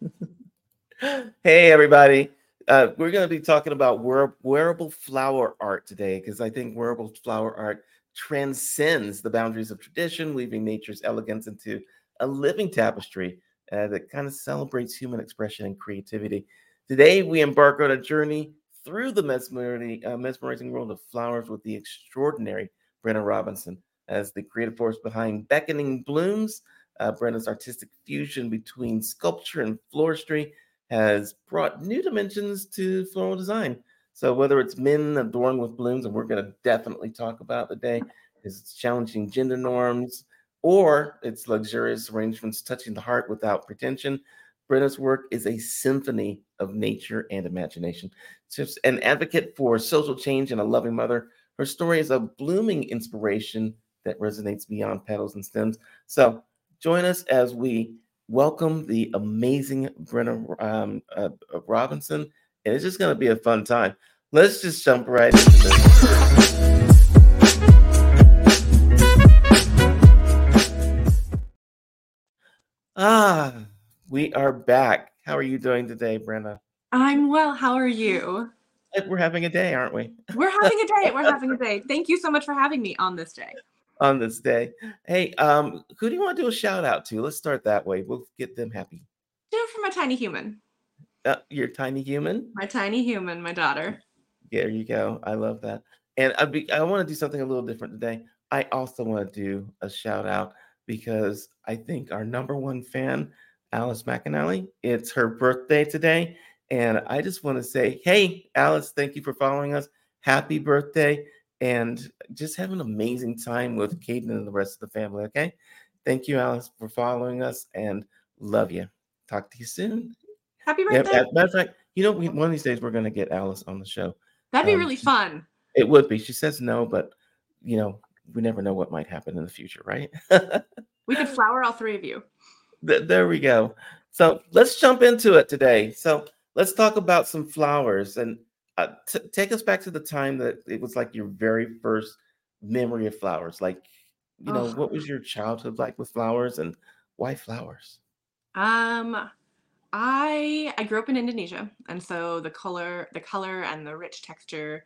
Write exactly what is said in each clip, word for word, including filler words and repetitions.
Hey, everybody. Uh, we're going to be talking about wear- wearable flower art today because I think wearable flower art transcends the boundaries of tradition, weaving nature's elegance into a living tapestry uh, that kind of celebrates human expression and creativity. Today, we embark on a journey through the mesmerizing, uh, mesmerizing world of flowers with the extraordinary Brenna Robinson as the creative force behind Beckoning Blooms. Uh, Brenna's artistic fusion between sculpture and floristry has brought new dimensions to floral design. So whether it's men adorned with blooms, and we're going to definitely talk about today, is it's challenging gender norms, or it's luxurious arrangements touching the heart without pretension. Brenna's work is a symphony of nature and imagination. She's an advocate for social change and a loving mother. Her story is a blooming inspiration that resonates beyond petals and stems. So join us as we welcome the amazing Brenna um, uh, uh, Robinson, and it's just going to be a fun time. Let's just jump right into this. Ah, we are back. How are you doing today, Brenna? I'm well. How are you? Like, we're having a day, aren't we? We're having a day. We're having a day. Thank you so much for having me on this day. On this day. Hey, um, who do you want to do a shout out to? Let's start that way. We'll get them happy. Do it for my tiny human. Uh, your tiny human. My tiny human, my daughter. There you go. I love that. And I be, I want to do something a little different today. I also want to do a shout out because I think our number one fan, Alice McAnally, it's her birthday today. And I just want to say, hey, Alice, thank you for following us. Happy birthday. And just have an amazing time with Caden and the rest of the family. Okay. Thank you, Alice, for following us and love you. Talk to you soon. Happy Yeah, birthday. as a matter of fact, you know, we, one of these days we're going to get Alice on the show. That'd be Um, really she, fun. it would be. She says no, but you know, we never know what might happen in the future, right? We could flower all three of you. Th- there we go. So let's jump into it today. So let's talk about some flowers and uh, t- take us back to the time that it was like your very first memory of flowers. Like, you know, Oh, what was your childhood like with flowers and why flowers? um, I I grew up in Indonesia, and so the color, the color, and the rich texture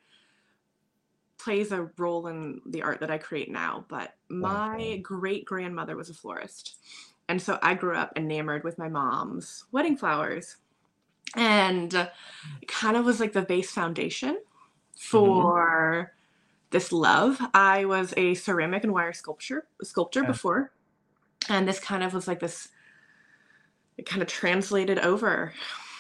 plays a role in the art that I create now. But Wow. my great grandmother was a florist, and so I grew up enamored with my mom's wedding flowers. And it kind of was like the base foundation Mm-hmm. for this love. I was a ceramic and wire sculpture sculptor before, and this kind of was like this. It kind of translated over.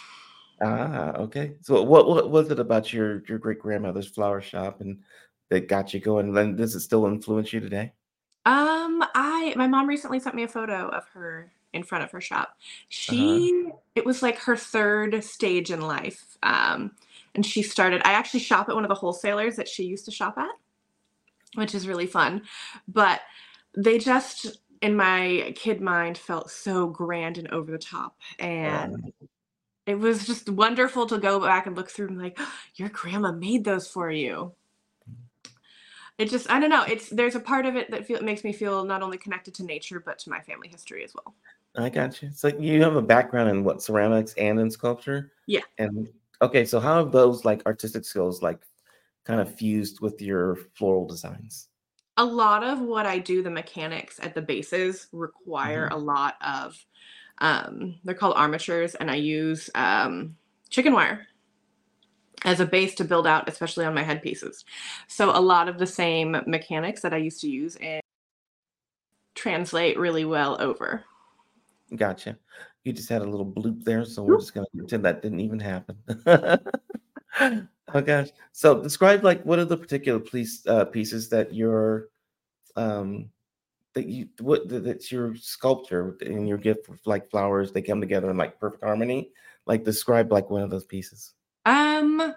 Ah, okay. So what what was it about your your great grandmother's flower shop and that got you going? And then does it still influence you today? Um, I my mom recently sent me a photo of her in front of her shop. Uh-huh. She it was like her third stage in life. Um, and she started. I actually shop at one of the wholesalers that she used to shop at, which is really fun. But they just, in my kid mind, felt so grand and over the top. Uh, And it was just wonderful to go back and look through and like, "Oh, your grandma made those for you." It just, I don't know. It's there's a part of it that feel, makes me feel not only connected to nature but to my family history as well. I got you. So you have a background in what ceramics and in sculpture, Yeah. and okay. So how have those like artistic skills like kind of fused with your floral designs? A lot of what I do, the mechanics at the bases require Hmm. a lot of, um, they're called armatures, and I use um, chicken wire as a base to build out, especially on my headpieces. So a lot of the same mechanics that I used to use and translate really well over. Gotcha. You just had a little bloop there, so we're just gonna pretend that didn't even happen. Oh gosh. So describe like what are the particular piece uh, pieces that you're um that you what that- that's your sculpture and your gift of like flowers they come together in like perfect harmony. Like describe like one of those pieces. Um,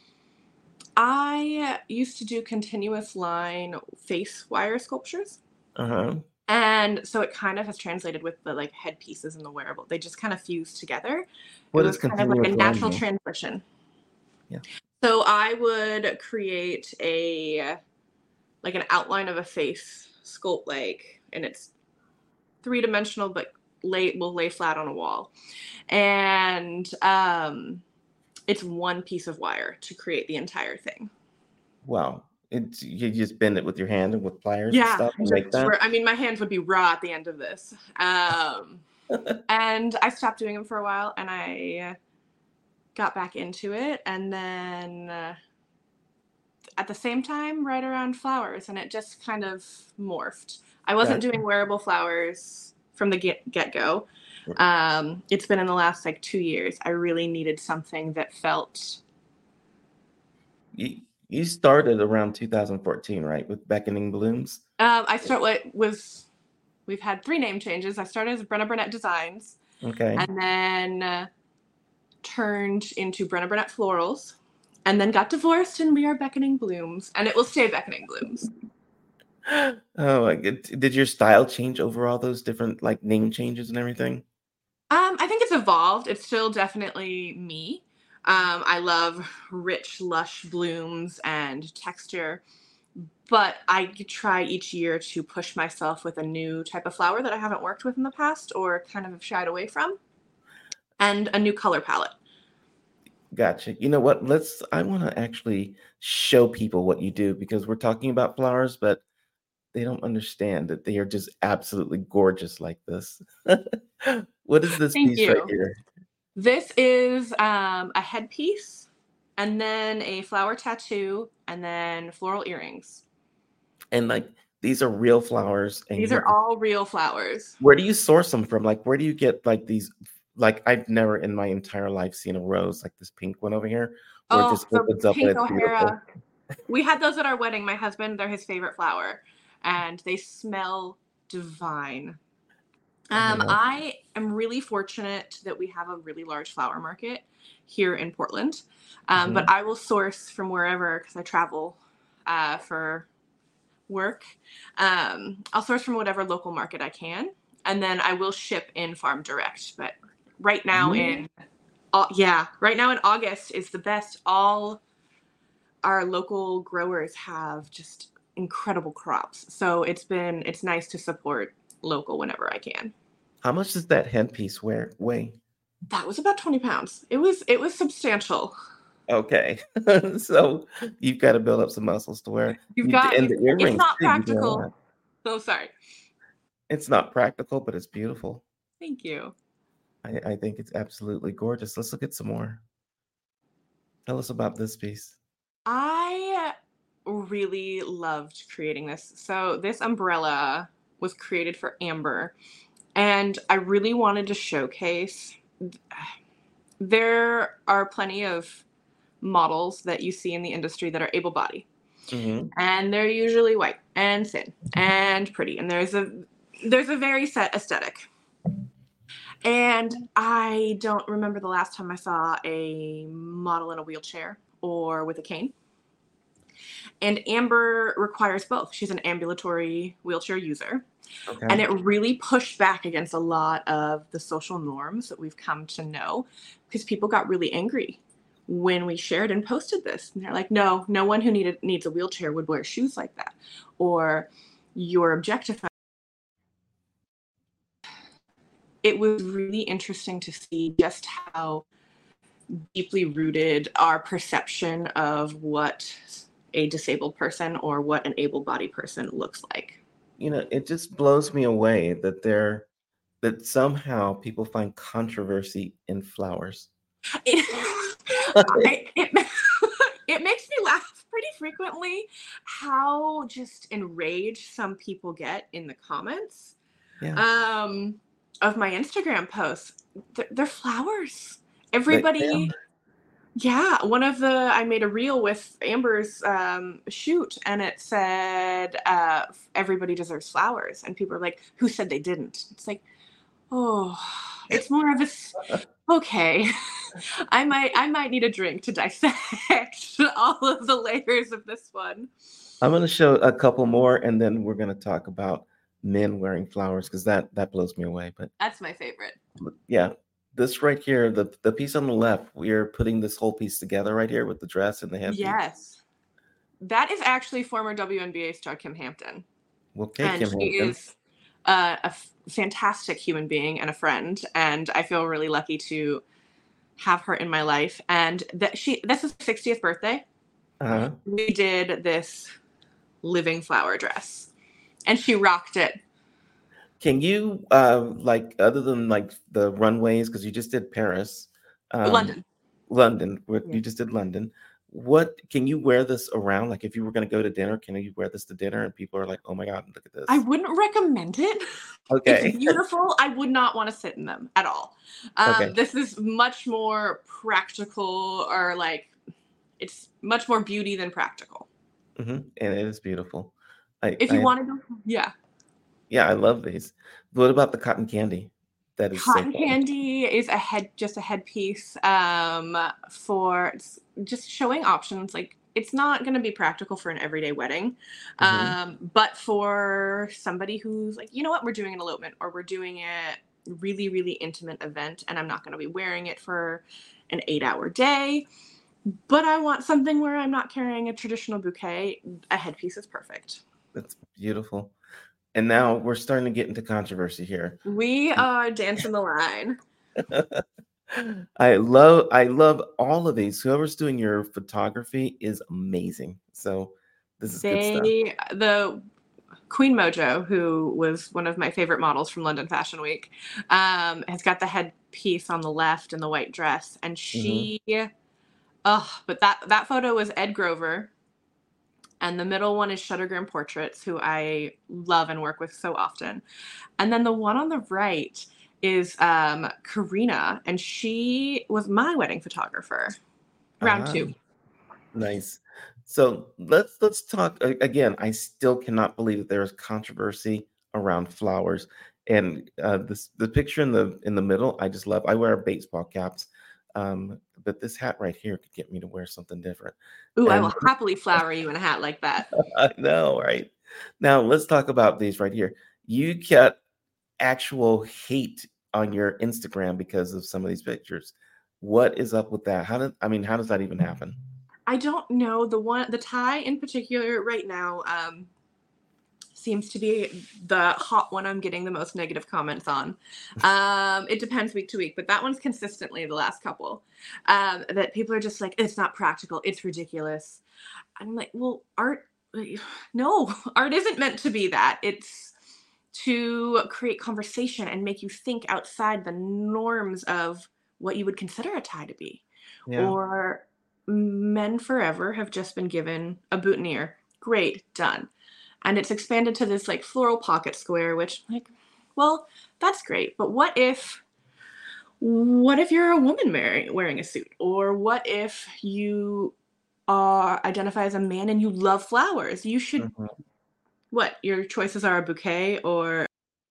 I used to do continuous line face wire sculptures. Uh-huh. And so it kind of has translated with the like headpieces and the wearable. They just kind of fused together. It What was is kind of like a continuous line natural mean? transition. Yeah. So I would create a like an outline of a face sculpt like, and it's three dimensional but lay will lay flat on a wall. And um, it's one piece of wire to create the entire thing. Wow. It's you just bend it with your hand and with pliers and Yeah, stuff and make just that? for, I mean, my hands would be raw at the end of this. Um, and I stopped doing them for a while, and I got back into it, and then uh, at the same time, right around flowers, and it just kind of morphed. I wasn't Gotcha. doing wearable flowers from the get get go. Um, it's been in the last like two years. I really needed something that felt. You you started around two thousand fourteen, right, with Beckoning Blooms? Um, I start what was. We've had three name changes. I started as Brenna Burnett Designs, Okay. and then uh, turned into Brenna Burnett Florals, and then got divorced, and we are Beckoning Blooms, and it will stay Beckoning Blooms. Oh my good. Did your style change over all those different like name changes and everything? Um, I think it's evolved. It's still definitely me. Um, I love rich, lush blooms and texture, but I try each year to push myself with a new type of flower that I haven't worked with in the past or kind of have shied away from, and a new color palette. Gotcha. You know what? Let's I want to actually show people what you do because we're talking about flowers, but they don't understand that they are just absolutely gorgeous like this. What is this Thank piece right you. here? This is um, a headpiece, and then a flower tattoo, and then floral earrings. And like these are real flowers, and These you are have to, all real flowers. where do you source them from? Like where do you get like these like I've never in my entire life seen a rose like this pink one over here where it Oh, just the opens up and pink it's beautiful. O'Hara. We had those at our wedding. My husband, they're his favorite flower, and they smell divine. I Um, love I am really fortunate that we have a really large flower market here in Portland, um, but mhm. I will source from wherever because I travel uh, for work. Um, I'll source from whatever local market I can, and then I will ship in farm direct. But right now Really? in, uh, yeah, right now in August is the best. All our local growers have just incredible crops. So it's been it's nice to support local whenever I can. How much does that headpiece wear weigh? That was about twenty pounds. It was it was substantial. Okay. So you've got to build up some muscles to wear You've you d got and you the it's earrings not too, you do a practical. lot. Oh, sorry. It's not practical, but it's beautiful. Thank you. I I think it's absolutely gorgeous. Let's look at some more. Tell us about this piece. I really loved creating this. So this umbrella was created for Amber, and I really wanted to showcase. There are plenty of models that you see in the industry that are able-bodied, Mhm. and they're usually white and thin and pretty, and there's a there's a very set aesthetic. And I don't remember the last time I saw a model in a wheelchair or with a cane. And Amber requires both. She's an ambulatory wheelchair user. And Okay. it really pushed back against a lot of the social norms that we've come to know because people got really angry when we shared and posted this. And they're like, no, no one who needed needs a wheelchair would wear shoes like that. Or you're objectifying. It was really interesting to see just how deeply rooted our perception of what a disabled person or what an able-bodied person looks like. You know, it just blows me away that there that somehow people find controversy in flowers. It, I, it, it makes me laugh pretty frequently how just enraged some people get in the comments Yeah. um, of my Instagram posts. They're, they're flowers. They they Everybody, are. yeah. One of the I made a reel with Amber's um, shoot, and it said uh, everybody deserves flowers, and people are like, "Who said they didn't?" It's like, oh, it's more of a s- okay. I might I might need a drink to dissect all of the layers of this one. I'm gonna show a couple more, and then we're gonna talk about men wearing flowers because that that blows me away. But That's my favorite. look, yeah, this right here, the the piece on the left, we are putting this whole piece together right here with the dress and the headpiece. Yes. That is actually former W N B A star Kim Hampton. Okay, And Kim she Hampton. is uh, a f- fantastic human being and a friend, and I feel really lucky to have her in my life. And that she this is sixtieth birthday. Uh-huh. We did this living flower dress, and she rocked it. Can you uh like other than like the runways, because you just did Paris, um London. London, what Yeah. you just did London. What can you wear this around? Like if you were going to go to dinner, can you wear this to dinner and people are like, "Oh my God, look at I this." wouldn't recommend it. It's Okay. beautiful. I would not want to sit in them at all. Um, Okay. this is much more practical, or like it's much more beauty than practical. Hmm. And it is beautiful. I If you I want to go, yeah. yeah, I love these. What about the cotton candy? That is so Cotton fun. candy is a head, just a headpiece um, for it's just showing options. Like it's not going to be practical for an everyday wedding, Hmm. um, but for somebody who's like, you know what, we're doing an elopement or we're doing a really, really intimate event, and I'm not going to be wearing it for an eight-hour day. But I want something where I'm not carrying a traditional bouquet. A headpiece is perfect. That's beautiful. And now we're starting to get into controversy here. We are dancing the line. I love I love all of these. Whoever's doing your photography is amazing. So this is good stuff. They the Queen Mojo, who was one of my favorite models from London Fashion Week, um, has got the headpiece on the left and the white dress, and Hmm. she, oh, but that that photo was Ed Grover, and the middle one is Shuttergram Portraits, who I love and work with so often, and then the one on the right is um, Karina, and she was my wedding photographer. Round Ah, two. nice. So let's let's talk a- again. I still cannot believe that there is controversy around flowers. And uh, this the picture in the in the middle, I just love. I wear baseball caps, um, but this hat right here could get me to wear something different. Ooh, I will And happily flower you in a hat like that. I know, right? Now let's talk about these right here. You get actual hate on your Instagram because of some of these pictures. What is up with that? How did I mean, how does that even happen? I don't know the one, the tie in particular right now. Um, seems to be the hot one I'm getting the most negative comments on. Um, it depends week to week, but that one's consistently the last couple. Um, that people are just like, it's not practical, it's ridiculous. I'm like, well, art, no, art isn't meant to be that. It's to create conversation and make you think outside the norms of what you would consider a tie to be. Yeah. Or men forever have just been given a boutonniere. Great, done. And it's expanded to this like floral pocket square, which like, well, that's great. But what if what if you're a woman wearing wearing a suit? Or what if you are identify as a man and you love flowers? You should, Mhm. what, your choices are a bouquet or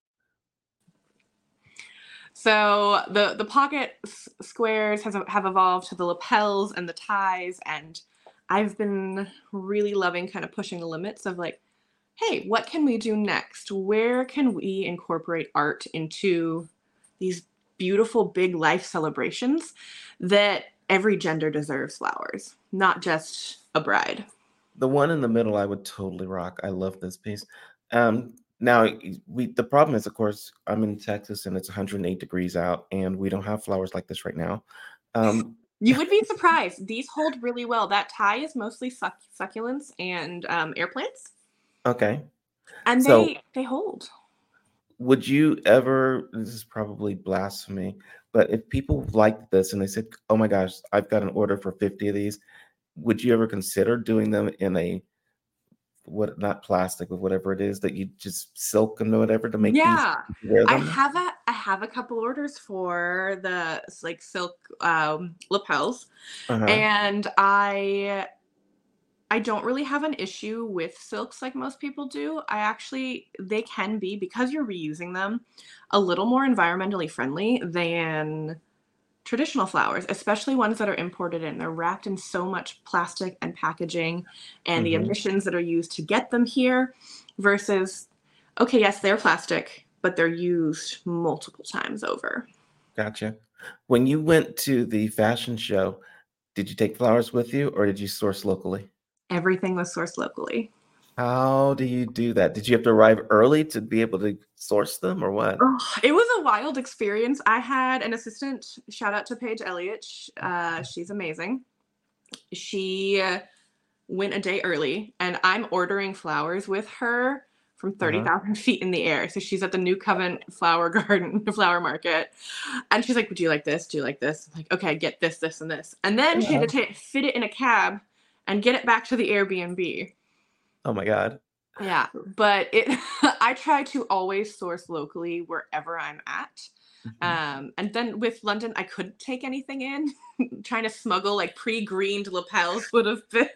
so the the pocket s- squares has have evolved to the lapels and the ties, and I've been really loving kind of pushing the limits of like, hey, what can we do next? Where can we incorporate art into these beautiful big life celebrations that every gender deserves flowers, not just a bride? The one in the middle, I would totally rock. I love this piece. Um, now y- we the problem is, of course, I'm in Texas and it's one hundred eight degrees out, and we don't have flowers like this right now. Um, You would be surprised. These hold really well. That tie is mostly suc- succulents and um, air plants, okay. and So they they hold. would you ever, this is probably blasphemy, but if people liked this and they said, "Oh my gosh, I've got an order for fifty of these," would you ever consider doing them in a what not plastic, but whatever it is that you just silk and whatever to make these Yeah, wear I them? have a I have a couple orders for the like silk um, lapels, Uh-huh. and I I don't really have an issue with silks like most people do. I actually, they can be, because you're reusing them, a little more environmentally friendly than traditional flowers, especially ones that are imported in. They're wrapped in so much plastic and packaging and the Hmm. emissions that are used to get them here versus, okay, yes, they're plastic, but they're used multiple times over. Gotcha. When you went to the fashion show, did you take flowers with you or did you source locally? Everything was sourced locally. How do you do that? Did you have to arrive early to be able to source them or what? Oh, it was a wild experience. I had an assistant, shout out to Paige Elliott. sh- Uh, she's amazing. She uh, went a day early, and I'm ordering flowers with her from Uh-huh. thirty thousand feet in the air. So she's at the New Covenant Flower Garden, flower market. And she's like, "Would you like this? Do you like this?" I'm like, "Okay, get this, this, and this." And then she had Yeah. to ta- fit it in a cab and get it back to the Airbnb. Oh my God. Yeah, but it I try to always source locally wherever I'm at. Mhm. Um, and then with London, I couldn't take anything in. Trying to smuggle like pre-greened lapels would have been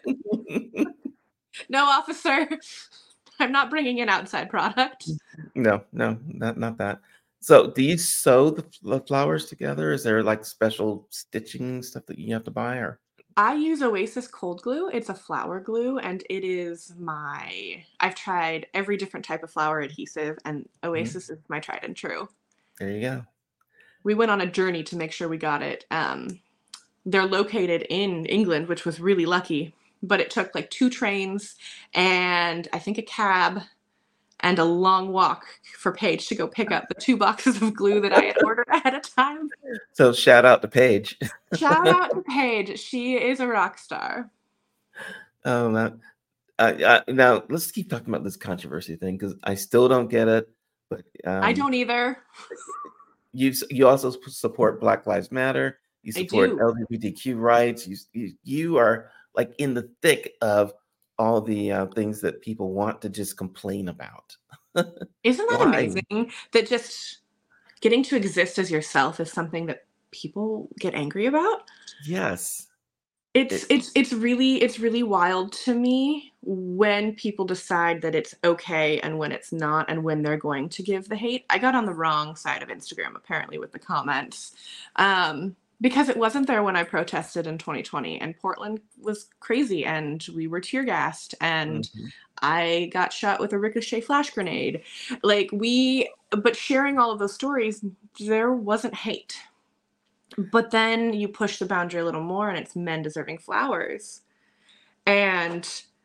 no, officer. I'm not bringing in outside product. No, no, not not that. So, do you sew the, f- the flowers together? Is there like special stitching stuff that you have to buy, or? I use Oasis cold glue. It's a flower glue, and it is my. I've tried every different type of flower adhesive, and Mhm. Oasis is my tried and true. There you go. We went on a journey to make sure we got it. Um, they're located in England, which was really lucky. But it took like two trains and I think a cab and a long walk for Paige to go pick up the two boxes of glue that I had ordered ahead of time. So, shout out to Paige. Shout out to Paige. She is a rock star. Oh, that. Uh, uh, now let's keep talking about this controversy thing because I still don't get it. But I um, don't either. you s- you also s- support Black Lives Matter. You I support do. L G B T Q rights. You s- you, you are like in the thick of all the uh, things that people want to just complain about. Isn't that Why? amazing that just getting to exist as yourself is something that people get angry about? Yes. It's It, it's it's really it's really wild to me when people decide that it's okay and when it's not and when they're going to give the hate. I got on the wrong side of Instagram apparently with the comments. Um, because it wasn't there when I protested in twenty twenty and Portland was crazy and we were tear gassed and Mhm. I got shot with a ricochet flash grenade. Like we but sharing all of those stories, there wasn't hate. But then you push the boundary a little more and it's men deserving flowers and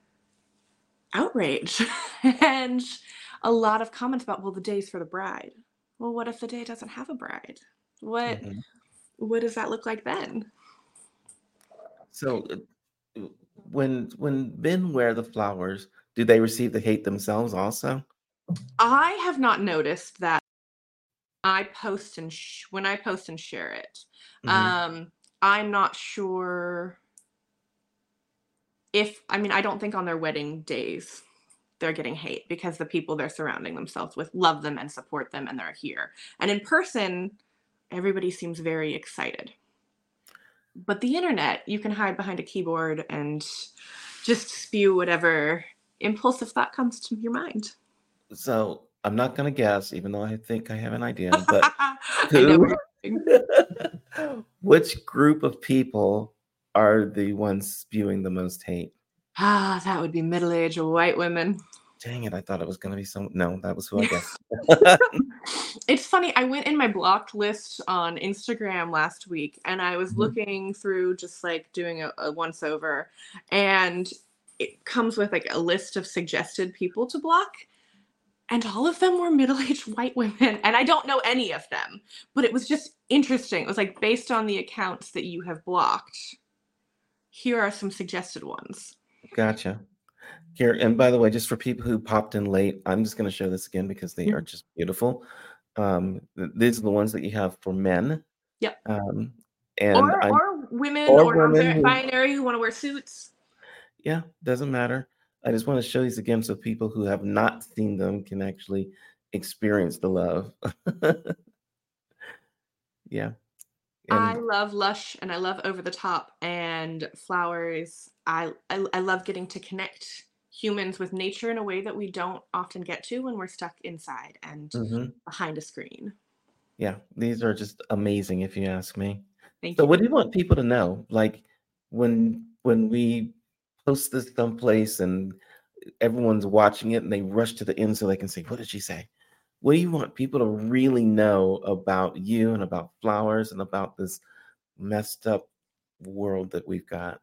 outrage and a lot of comments about, well, the day's for the bride. Well, what if the day doesn't have a bride? What Mhm. what does that look like then? So uh, when when men wear the flowers, do they receive the hate themselves also? I have not noticed that I post and sh- when I post and share it. Hmm. Um, I'm not sure if I mean I don't think on their wedding days they're getting hate because the people they're surrounding themselves with love them and support them and they're here. And in person, everybody seems very excited. But the internet, you can hide behind a keyboard and just spew whatever impulsive thought comes to your mind. So I'm not gonna guess, even though I think I have an idea, but I know who where you're going. which group of people are the ones spewing the most hate? Ah, that would be middle-aged white women. Dang it, I thought it was gonna be some no, that was who I guessed. It's funny, I went in my blocked list on Instagram last week and I was Mhm. looking through just like doing a, a once over and it comes with like a list of suggested people to block and all of them were middle-aged white women and I don't know any of them, but it was just interesting. It was like based on the accounts that you have blocked, here are some suggested ones. Gotcha. Here, and by the way, just for people who popped in late, I'm just gonna show this again because they are Mhm. just beautiful. Um, th- these are the ones that you have for men. Yep. Um, and Or I or women or or women who non-binary who want to wear suits. yeah, doesn't matter. I just want to show these again so people who have not seen them can actually experience the love. Yeah. I And love Lush and I love Over the Top and flowers. I, I I love getting to connect humans with nature in a way that we don't often get to when we're stuck inside and mhm, behind a screen. yeah, these are just amazing if you ask me. Thank So you. what do you want people to know? Like when when we post this someplace and everyone's watching it and they rush to the end so they can say, what did she say? What do you want people to really know about you and about flowers and about this messed up world that we've got?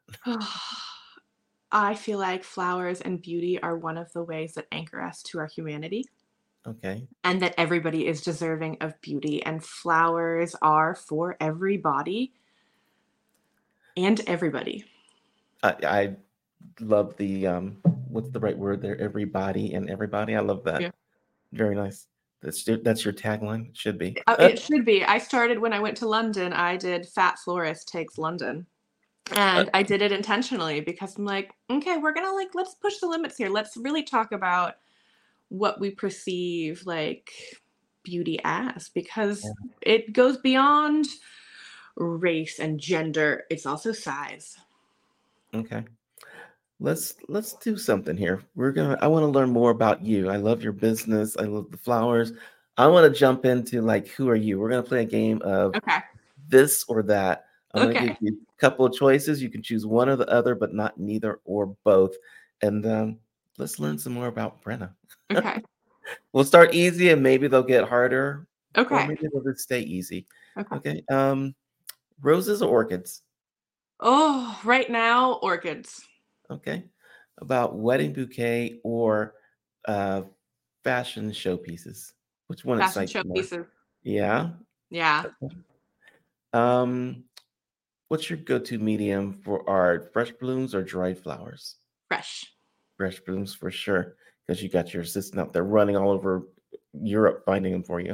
I feel like flowers and beauty are one of the ways that anchor us to our humanity. Okay. and that everybody is deserving of beauty, and flowers are for everybody and everybody. I, I love the um what's the right word there? Everybody and everybody. I love that. Yeah. Very nice. That's your- that's your tagline. It should be. Uh, it should be. I started when I went to London. I did Fat Florist Takes London. Uh, And I did it intentionally because I'm like, okay, we're gonna like let's push the limits here. Let's really talk about what we perceive like beauty as, yeah, because it goes beyond race and gender. It's also size. okay. Let's let's do something here. We're gonna I want to learn more about you. I love your business. I love the flowers. I want to jump into like who are you? We're gonna play a game of Okay. this or that. I'm gonna give Okay. you a couple of choices. You can choose one or the other, but not neither or both. And um, let's learn some more about Brenna. Okay. We'll start easy and maybe they'll get harder, or Okay. maybe they'll just stay easy. Okay. Okay. Um, roses or orchids? Oh, right now, orchids. Okay. About wedding bouquet or uh, fashion showpieces? Which one Fashion excites you more? showpieces. Yeah. Yeah. Okay. Um, what's your go-to medium for art? Fresh blooms or dried flowers? Fresh. Fresh blooms for sure, because you got your assistant out there running all over Europe finding them for you.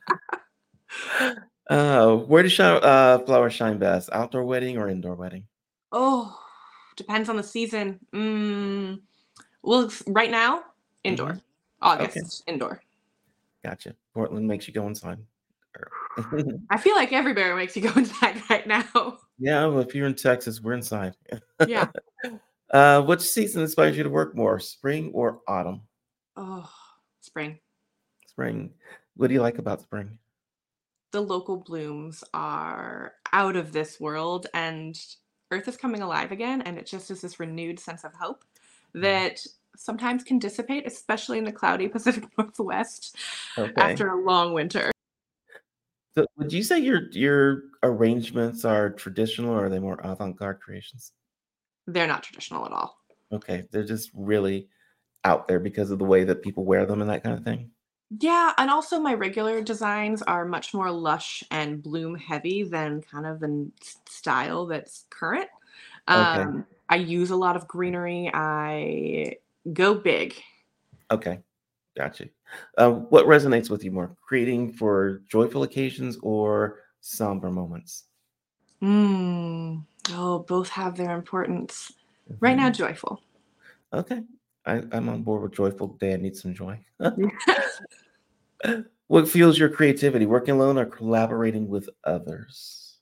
uh, where do shower, uh, flowers shine best? Outdoor wedding or indoor wedding? Oh, depends on the season. Mm, well, it's- right now, Hmm. indoor. Okay, August, indoor. gotcha. Portland makes you go inside. Or- I feel like everywhere makes you go inside right now. yeah, well, if you're in Texas, we're inside. Yeah. uh, which season inspires you to work more, spring or autumn? Oh, spring. Spring. What do you like about spring? The local blooms are out of this world, and Earth is coming alive again. And it just is this renewed sense of hope Yeah. that sometimes can dissipate, especially in the cloudy Pacific Northwest Okay. after a long winter. So would you say your your arrangements are traditional or are they more avant-garde creations? They're not traditional at all. Okay, they're just really out there because of the way that people wear them and that kind of thing? Yeah, and also my regular designs are much more lush and bloom heavy than kind of the n- s- style that's current. Okay, Um, I use a lot of greenery. I go big. okay, gotcha. Uh, what resonates with you more, creating for joyful occasions or somber moments? Mm. Oh, both have their importance. Right now, Mhm. joyful. Okay, I, I'm on board with joyful day. I need some joy. Yeah. What fuels your creativity, working alone or collaborating with others?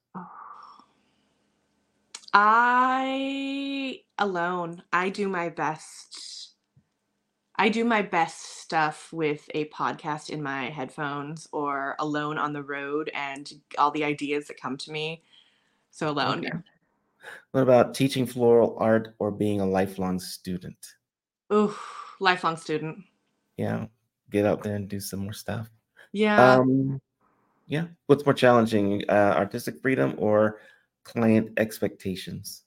I alone. I do my best. I do my best stuff with a podcast in my headphones or alone on the road and all the ideas that come to me. So alone, Okay. yeah. What about teaching floral art or being a lifelong student? Ooh, lifelong student. Yeah, get out there and do some more stuff. Yeah. Um, yeah. What's more challenging, uh, artistic freedom or client expectations?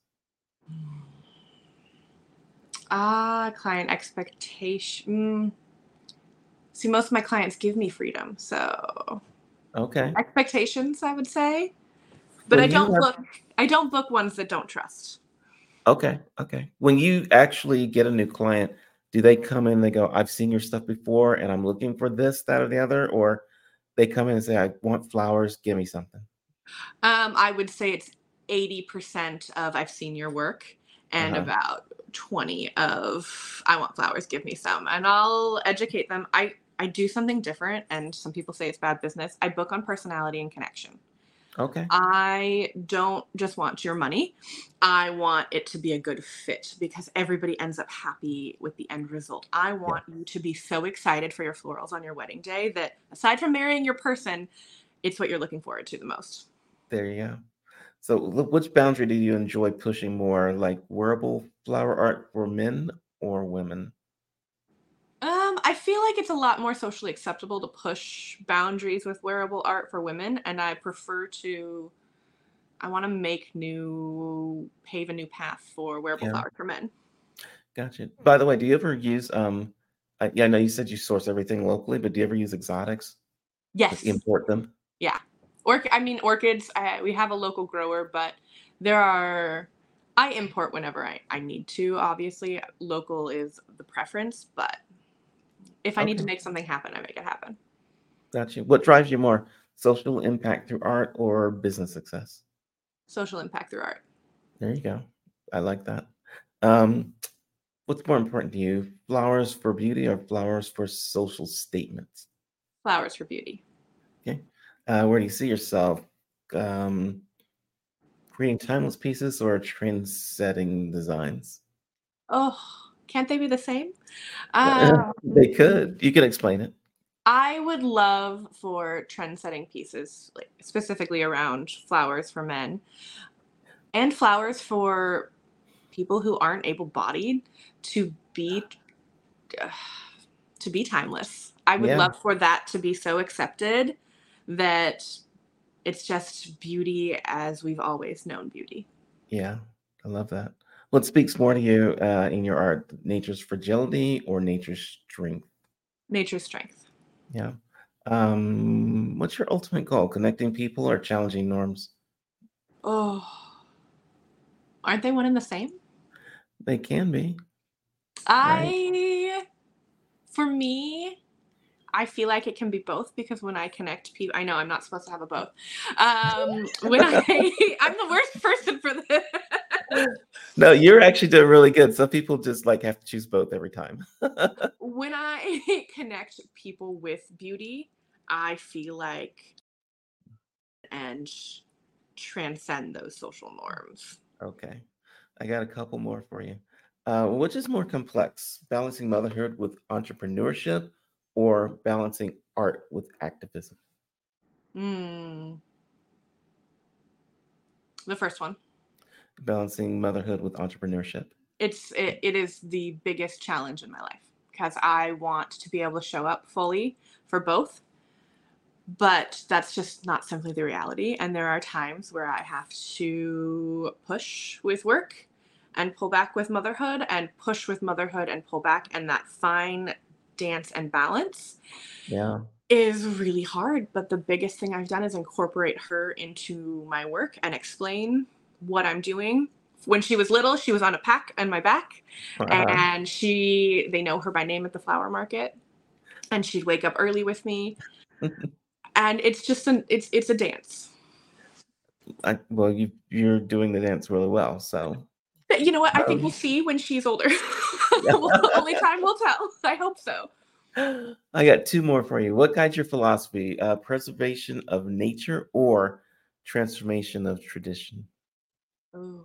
Ah, client expectation. Mm, see, most of my clients give me freedom, so Okay. expectations, I would say. But I When you don't have book. I don't book ones that don't trust. okay, okay. When you actually get a new client, do they come in and they go, "I've seen your stuff before and I'm looking for this, that, or the other," or they come in and say, "I want flowers, give me something." Um, I would say it's eighty percent of I've seen your work and Uh-huh. about twenty of I want flowers, give me some. And I'll educate them. I I do something different, and some people say it's bad business. I book on personality and connection. Okay. I don't just want your money. I want it to be a good fit because everybody ends up happy with the end result. I Yeah. want you to be so excited for your florals on your wedding day that aside from marrying your person, it's what you're looking forward to the most. There you go. So, look, which boundary do you enjoy pushing more, like wearable flower art for men or women? Um, I feel like it's a lot more socially acceptable to push boundaries with wearable art for women, and I prefer to. I want to make new, pave a new path for wearable Yeah, flowers for men. gotcha. By the way, do you ever use um I, yeah, I know you said you source everything locally, but do you ever use exotics? Like Yes. import them? Yeah. Orch- I mean, orchids, I, we have a local grower, but there are, I import whenever I, I need to, obviously. Local is the preference, but if I need to Okay, make something happen, I make it happen. got you. What drives you more, social impact through art or business success? Social impact through art. There you go. I like that. Um, what's more important to you, flowers for beauty or flowers for social statements? Flowers for beauty. Okay. Uh, where do you see yourself? Um, creating timeless pieces or trend-setting designs? Oh, can't they be the same? Um, They could. You could explain it. I would love for trend-setting pieces, like specifically around flowers for men and flowers for people who aren't able-bodied to be uh, to be timeless. I would Yeah, love for that to be so accepted that it's just beauty as we've always known beauty. yeah. I love that. What speaks more to you uh, in your art, nature's fragility or nature's strength? Nature's strength. Yeah. Um, what's your ultimate goal? Connecting people or challenging norms? Oh, aren't they one and the same? They can be, right? I, for me, I feel like it can be both because when I connect people, I know I'm not supposed to have a both. Um, when I, I'm the worst person for this. No, you're actually doing really good. Some people just like have to choose both every time. When I connect people with beauty, I feel like and transcend those social norms. Okay. I got a couple more for you. Uh, which is more complex, balancing motherhood with entrepreneurship or balancing art with activism? Mm, the first one. Balancing motherhood with entrepreneurship. It's it, it is the biggest challenge in my life because I want to be able to show up fully for both, but that's just not simply the reality. And there are times where I have to push with work and pull back with motherhood and push with motherhood and pull back. And that fine dance and balance Yeah. is really hard. But the biggest thing I've done is incorporate her into my work and explain what I'm doing. When she was little, she was on a pack on my back, Uh-huh. and she they know her by name at the flower market, and she'd wake up early with me, and it's just an it's it's a dance. I, well, you you're doing the dance really well, so But you know what? I think we'll um, see when she's older. yeah. Well, only time will tell. I hope so. I got two more for you. What guides your philosophy? Uh, preservation of nature or transformation of tradition? Ooh,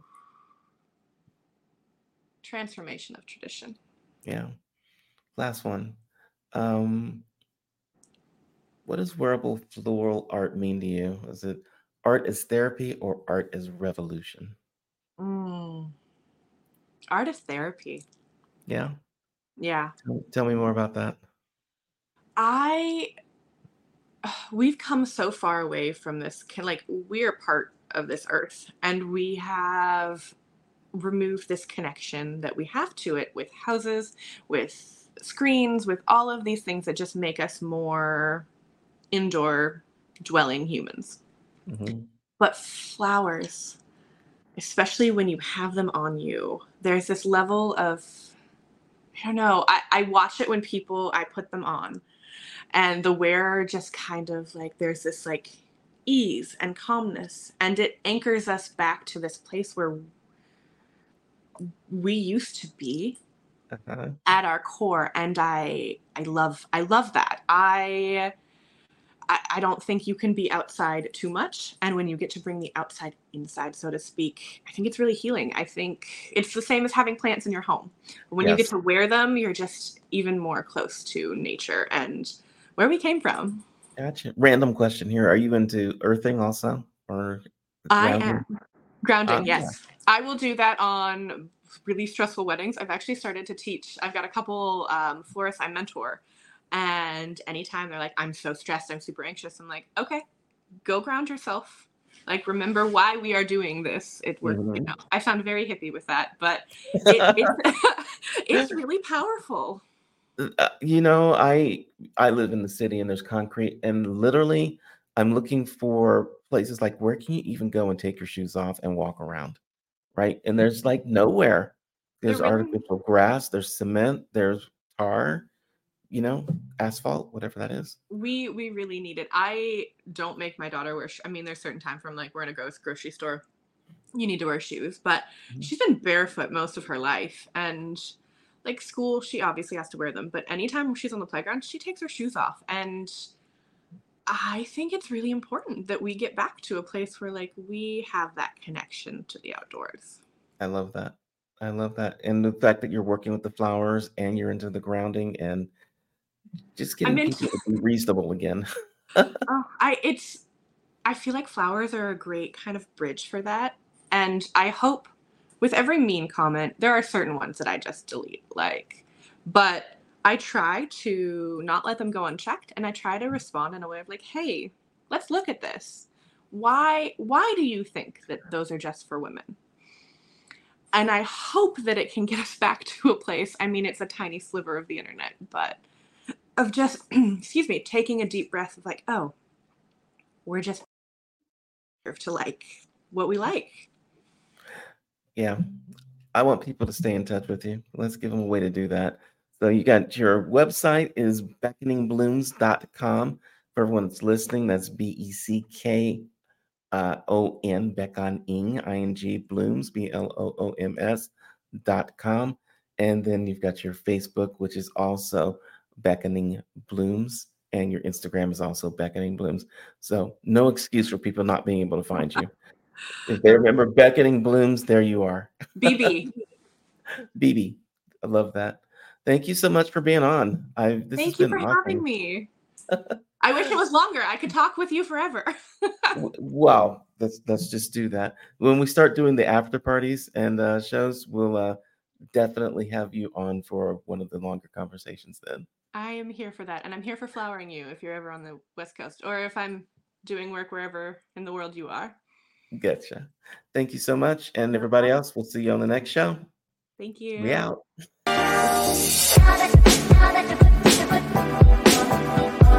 transformation of tradition. Yeah. Last one. Um, what does wearable floral art mean to you? Is it art as therapy or art as revolution? Mm, art is therapy. Yeah. Yeah. Tell, tell me more about that. I we've come so far away from this like we're part of this earth and we have removed this connection that we have to it with houses, with screens, with all of these things that just make us more indoor dwelling humans. Hmm. But flowers, especially when you have them on you, there's this level of, I don't know, I, I watch it when people, I put them on and the wearer just kind of like, there's this like ease and calmness and it anchors us back to this place where we used to be Uh-huh. at our core. And I, I love, I love that. I, I, I don't think you can be outside too much. And when you get to bring the outside inside, so to speak, I think it's really healing. I think it's the same as having plants in your home. When you get Yes. to wear them, you're just even more close to nature and where we came from. Gotcha. Random question here. Are you into earthing also or I grounding? am Ah, grounding, yes. I will do that on really stressful weddings. I've actually started to teach. I've got a couple um, florists I mentor. And anytime they're like, I'm so stressed, I'm super anxious, I'm like, okay, go ground yourself. Like, remember why we are doing this. It worked, you know. mhm. I sound very hippie with that, but it, it's it's really powerful. Uh, you know, I I live in the city and there's concrete, and literally I'm looking for places like where can you even go and take your shoes off and walk around, right? And there's like nowhere. There There's really artificial grass, there's cement, there's tar, you know, asphalt, whatever that is. we we really need it. I don't make my daughter wear sh- I mean, there's certain times from like we're in a gross grocery store, you need to wear shoes, but Mhm. she's been barefoot most of her life, and like school she obviously has to wear them, but anytime she's on the playground she takes her shoes off. And I think it's really important that we get back to a place where like we have that connection to the outdoors. I love that. I love that. And the fact that you're working with the flowers and you're into the grounding and just I'm getting into people to be reasonable again. oh, I it's I feel like flowers are a great kind of bridge for that. And I hope with every mean comment, there are certain ones that I just delete. Like, but I try to not let them go unchecked, and I try to respond in a way of like, hey, let's look at this. Why why do you think that those are just for women? And I hope that it can get us back to a place. I mean, it's a tiny sliver of the internet, but of just excuse me, taking a deep breath of like, oh, we're just to like what we like. Yeah. I want people to stay in touch with you. Let's give them a way to do that. So you got your website is beckoning blooms dot com. For everyone that's listening, that's B E C K uh, O N, beckoning, I N G, blooms, B L O O M S dot com. And then you've got your Facebook, which is also Beckoning Blooms. And your Instagram is also Beckoning Blooms. So no excuse for people not being able to find you. If they remember Beckoning Blooms, there you are. B B, B B, I love that. Thank you so much for being on. I this has thank you been for having awesome. me. I wish it was longer. I could talk with you forever. W- Wow, let's let's just do that. When we start doing the after parties and uh, shows, we'll uh, definitely have you on for one of the longer conversations then. I am here for that. And I'm here for flowering you if you're ever on the West Coast or if I'm doing work wherever in the world you are. Gotcha. Thank you so much. And No everybody problem. else, we'll see you on the next show. Thank We you. out.